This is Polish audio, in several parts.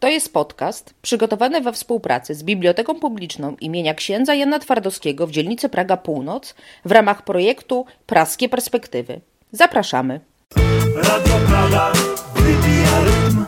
To jest podcast przygotowany we współpracy z Biblioteką Publiczną imienia księdza Jana Twardowskiego w dzielnicy Praga Północ w ramach projektu Praskie Perspektywy. Zapraszamy. Radio Praga wybija rytm.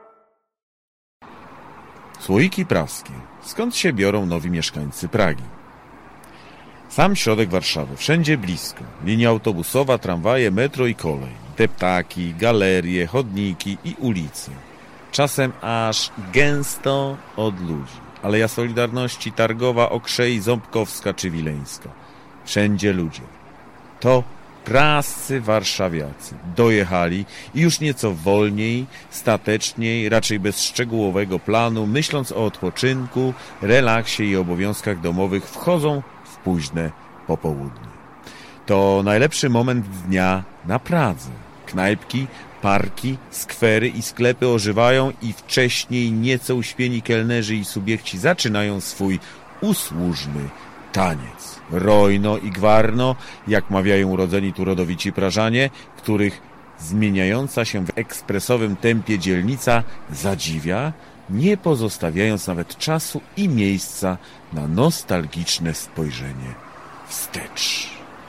Słoiki praskie. Skąd się biorą nowi mieszkańcy Pragi? Sam środek Warszawy, wszędzie blisko. Linia autobusowa, tramwaje, metro i kolej. Deptaki, galerie, chodniki i ulice. Czasem aż gęsto od ludzi. Aleja Solidarności, Targowa, Okrzei, Ząbkowska czy Wileńska. Wszędzie ludzie. To prascy warszawiacy dojechali i już nieco wolniej, stateczniej, raczej bez szczegółowego planu, myśląc o odpoczynku, relaksie i obowiązkach domowych, wchodzą w późne popołudnie. To najlepszy moment dnia na Pradze. Knajpki, parki, skwery i sklepy ożywają i wcześniej nieco uśpieni kelnerzy i subiekci zaczynają swój usłużny taniec. Rojno i gwarno, jak mawiają urodzeni tu rodowici Prażanie, których zmieniająca się w ekspresowym tempie dzielnica zadziwia, nie pozostawiając nawet czasu i miejsca na nostalgiczne spojrzenie wstecz.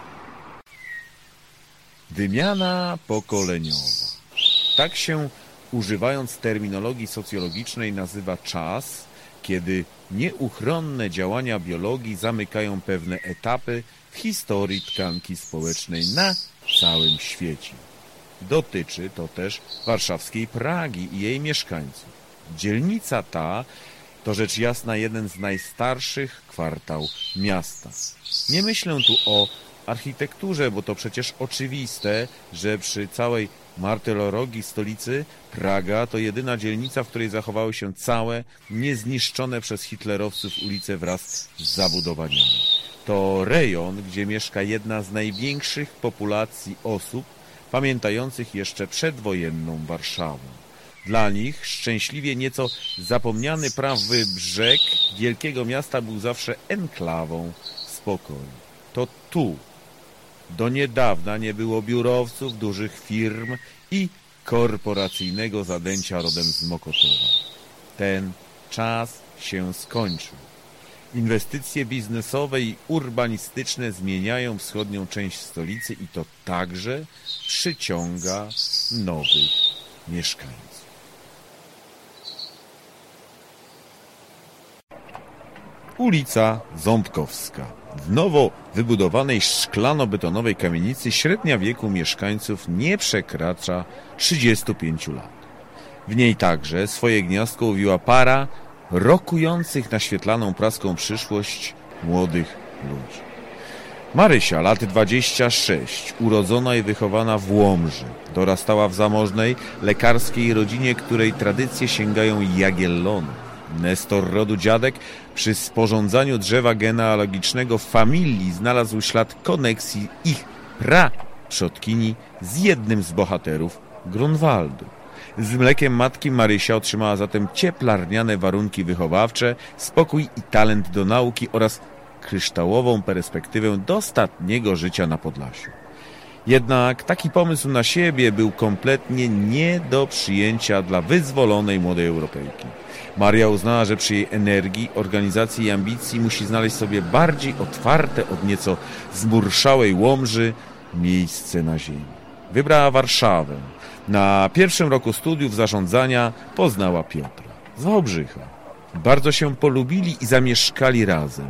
Wymiana pokoleniowa. Tak się, używając terminologii socjologicznej, nazywa czas, kiedy nieuchronne działania biologii zamykają pewne etapy w historii tkanki społecznej na całym świecie. Dotyczy to też warszawskiej Pragi i jej mieszkańców. Dzielnica ta to rzecz jasna jeden z najstarszych kwartał miasta. Nie myślę tu o architekturze, bo to przecież oczywiste, że przy całej martyrologii stolicy Praga to jedyna dzielnica, w której zachowały się całe, niezniszczone przez hitlerowców ulice wraz z zabudowaniami. To rejon, gdzie mieszka jedna z największych populacji osób pamiętających jeszcze przedwojenną Warszawę. Dla nich szczęśliwie nieco zapomniany prawy brzeg wielkiego miasta był zawsze enklawą spokoju. To tu do niedawna nie było biurowców, dużych firm i korporacyjnego zadęcia rodem z Mokotowa. Ten czas się skończył. Inwestycje biznesowe i urbanistyczne zmieniają wschodnią część stolicy i to także przyciąga nowych mieszkańców. Ulica Ząbkowska. W nowo wybudowanej szklano-betonowej kamienicy średnia wieku mieszkańców nie przekracza 35 lat. W niej także swoje gniazdko uwiła para rokujących na świetlaną praską przyszłość młodych ludzi. Marysia, lat 26, urodzona i wychowana w Łomży, dorastała w zamożnej, lekarskiej rodzinie, której tradycje sięgają Jagiellonu. Nestor rodu dziadek przy sporządzaniu drzewa genealogicznego familii znalazł ślad koneksji ich praprzodkini z jednym z bohaterów Grunwaldu. Z mlekiem matki Marysia otrzymała zatem cieplarniane warunki wychowawcze, spokój i talent do nauki oraz kryształową perspektywę dostatniego życia na Podlasiu. Jednak taki pomysł na siebie był kompletnie nie do przyjęcia dla wyzwolonej młodej Europejki. Maria uznała, że przy jej energii, organizacji i ambicji musi znaleźć sobie bardziej otwarte od nieco zmurszałej Łomży miejsce na ziemi. Wybrała Warszawę. Na pierwszym roku studiów zarządzania poznała Piotra z Wałbrzycha. Bardzo się polubili i zamieszkali razem.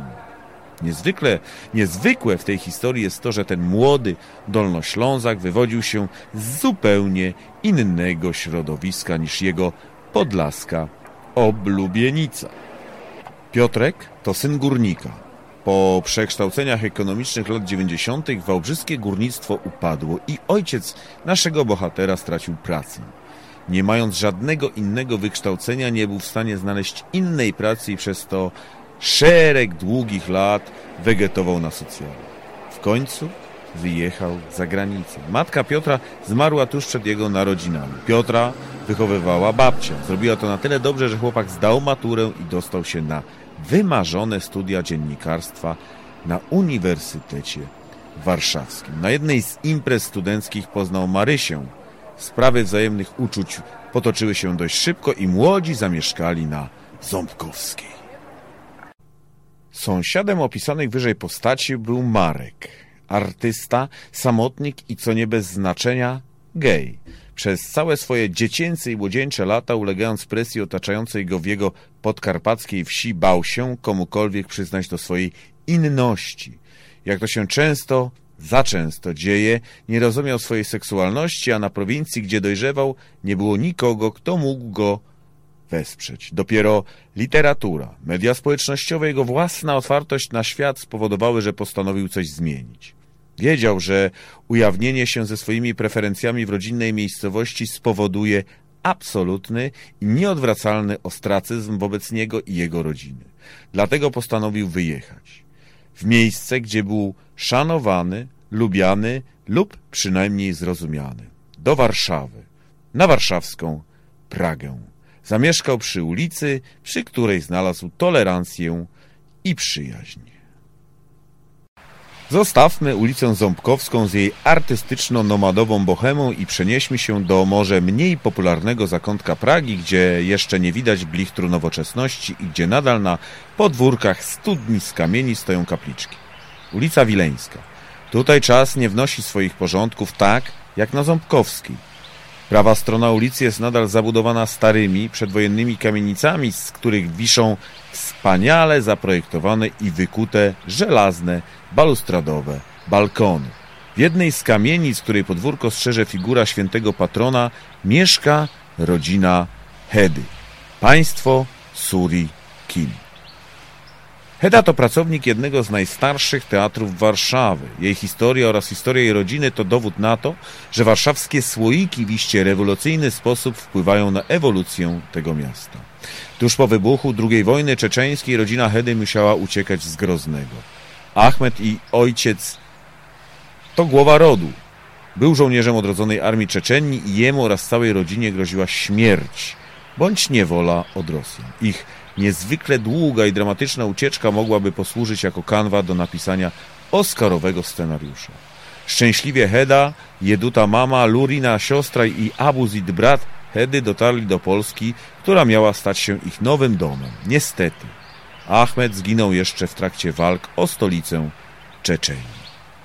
Niezwykłe w tej historii jest to, że ten młody Dolnoślązak wywodził się z zupełnie innego środowiska niż jego podlaska oblubienica. Piotrek to syn górnika. Po przekształceniach ekonomicznych lat 90. wałbrzyskie górnictwo upadło i ojciec naszego bohatera stracił pracę. Nie mając żadnego innego wykształcenia, nie był w stanie znaleźć innej pracy i przez to szereg długich lat wegetował na socjalu. W końcu wyjechał za granicę. Matka Piotra zmarła tuż przed jego narodzinami. Piotra wychowywała babcia. Zrobiła to na tyle dobrze, że chłopak zdał maturę i dostał się na wymarzone studia dziennikarstwa na Uniwersytecie Warszawskim. Na jednej z imprez studenckich poznał Marysię. Sprawy wzajemnych uczuć potoczyły się dość szybko i młodzi zamieszkali na Ząbkowskiej. Sąsiadem opisanej wyżej postaci był Marek, artysta, samotnik i co nie bez znaczenia gej. Przez całe swoje dziecięce i młodzieńcze lata, ulegając presji otaczającej go w jego podkarpackiej wsi, bał się komukolwiek przyznać do swojej inności. Jak to się za często dzieje, nie rozumiał swojej seksualności, a na prowincji, gdzie dojrzewał, nie było nikogo, kto mógł go wesprzeć. Dopiero literatura, media społecznościowe, jego własna otwartość na świat spowodowały, że postanowił coś zmienić. Wiedział, że ujawnienie się ze swoimi preferencjami w rodzinnej miejscowości spowoduje absolutny i nieodwracalny ostracyzm wobec niego i jego rodziny. Dlatego postanowił wyjechać w miejsce, gdzie był szanowany, lubiany lub przynajmniej zrozumiany. Do Warszawy, na warszawską Pragę. Zamieszkał przy ulicy, przy której znalazł tolerancję i przyjaźń. Zostawmy ulicę Ząbkowską z jej artystyczno-nomadową bohemą i przenieśmy się do może mniej popularnego zakątka Pragi, gdzie jeszcze nie widać blichtru nowoczesności i gdzie nadal na podwórkach studni z kamieni stoją kapliczki. Ulica Wileńska. Tutaj czas nie wnosi swoich porządków tak, jak na Ząbkowskiej. Prawa strona ulicy jest nadal zabudowana starymi, przedwojennymi kamienicami, z których wiszą wspaniale zaprojektowane i wykute żelazne, balustradowe balkony. W jednej z kamienic, której podwórko strzeże figura świętego patrona, mieszka rodzina Hedy. Państwo Suri-Kim. Heda to pracownik jednego z najstarszych teatrów Warszawy. Jej historia oraz historia jej rodziny to dowód na to, że warszawskie słoiki w iście rewolucyjny sposób wpływają na ewolucję tego miasta. Tuż po wybuchu II wojny czeczeńskiej rodzina Hedy musiała uciekać z Groznego. Achmed i ojciec to głowa rodu. Był żołnierzem odrodzonej armii Czeczenii i jemu oraz całej rodzinie groziła śmierć bądź niewola od Rosjan. Ich niezwykle długa i dramatyczna ucieczka mogłaby posłużyć jako kanwa do napisania oscarowego scenariusza. Szczęśliwie Heda, Jeduta mama, Lurina siostra i Abuzid brat Hedy dotarli do Polski, która miała stać się ich nowym domem. Niestety, Achmed zginął jeszcze w trakcie walk o stolicę Czeczenii.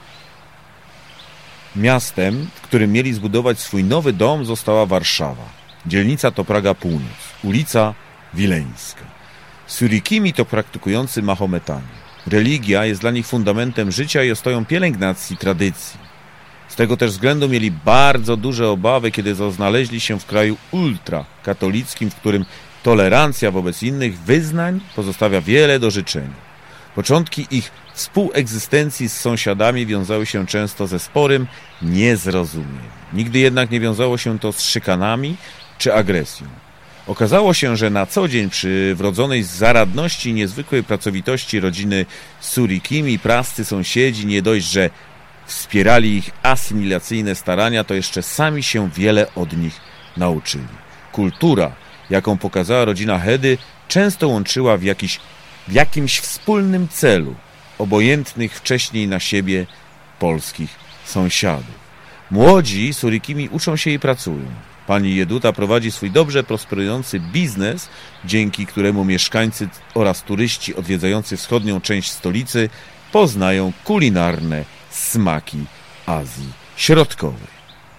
Miastem, w którym mieli zbudować swój nowy dom, została Warszawa. Dzielnica to Praga Północ, ulica Wileńska. Surikimi to praktykujący Mahometanie. Religia jest dla nich fundamentem życia i ostoją pielęgnacji tradycji. Z tego też względu mieli bardzo duże obawy, kiedy znaleźli się w kraju ultrakatolickim, w którym tolerancja wobec innych wyznań pozostawia wiele do życzenia. Początki ich współegzystencji z sąsiadami wiązały się często ze sporym niezrozumieniem. Nigdy jednak nie wiązało się to z szykanami czy agresją. Okazało się, że na co dzień przy wrodzonej zaradności i niezwykłej pracowitości rodziny Surikimi prascy sąsiedzi nie dość, że wspierali ich asymilacyjne starania, to jeszcze sami się wiele od nich nauczyli. Kultura, jaką pokazała rodzina Hedy, często łączyła w jakimś wspólnym celu obojętnych wcześniej na siebie polskich sąsiadów. Młodzi Surikimi uczą się i pracują. Pani Jeduta prowadzi swój dobrze prosperujący biznes, dzięki któremu mieszkańcy oraz turyści odwiedzający wschodnią część stolicy poznają kulinarne smaki Azji Środkowej.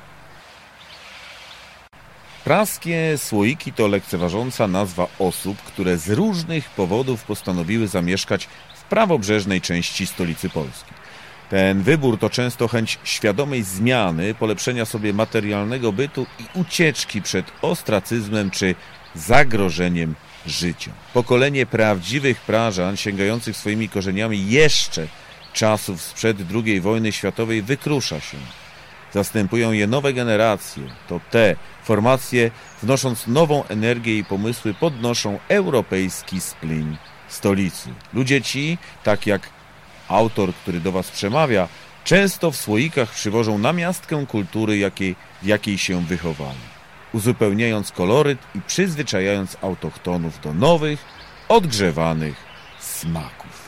Praskie słoiki to lekceważąca nazwa osób, które z różnych powodów postanowiły zamieszkać w prawobrzeżnej części stolicy Polski. Ten wybór to często chęć świadomej zmiany, polepszenia sobie materialnego bytu i ucieczki przed ostracyzmem czy zagrożeniem życia. Pokolenie prawdziwych Prażan, sięgających swoimi korzeniami jeszcze czasów sprzed II wojny światowej, wykrusza się. Zastępują je nowe generacje. To te formacje, wnosząc nową energię i pomysły, podnoszą europejski splin stolicy. Ludzie ci, tak jak autor, który do was przemawia, często w słoikach przywożą namiastkę kultury, w jakiej się wychowali, uzupełniając koloryt i przyzwyczajając autochtonów do nowych, odgrzewanych smaków.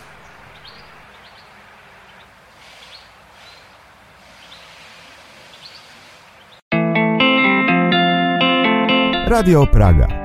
Radio Praga.